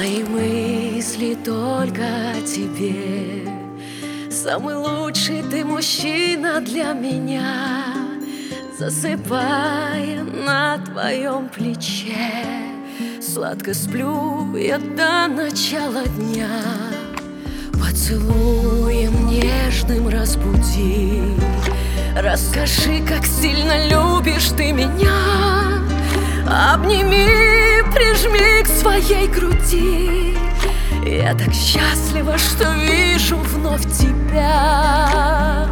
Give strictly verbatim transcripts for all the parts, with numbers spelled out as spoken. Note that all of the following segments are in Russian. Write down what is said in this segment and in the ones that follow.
Мои мысли только о тебе. Самый лучший ты мужчина для меня. Засыпая на твоем плече, сладко сплю я до начала дня. Поцелуем нежным разбуди. Расскажи, как сильно любишь ты меня. Обними, прижми к своей груди. Я так счастлива, что вижу вновь тебя.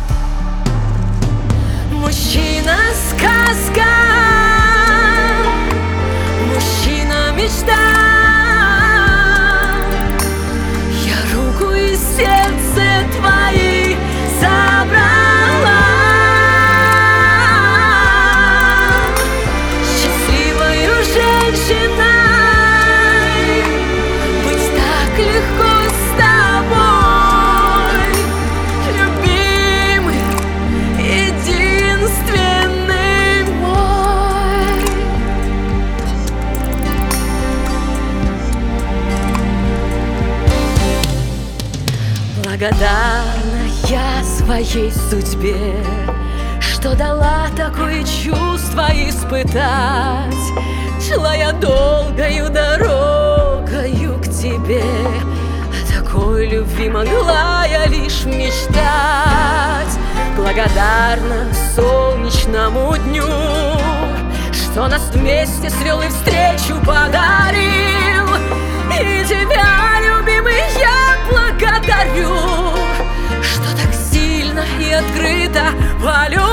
Мужчина-сказка, мужчина-мечта. Я руку и сердце твои забрала. Счастливою женщиной быть так легко с тобой, любимый, единственный мой. Благодарна я своей судьбе, что дала такое чувство испытать. Шла я долгою дорогою к тебе, о такой любви могла я лишь мечтать. Благодарна солнечному дню, что нас вместе свел и встречу подарил. И тебя, любимый, я благодарю, что так сильно и открыто полюбил.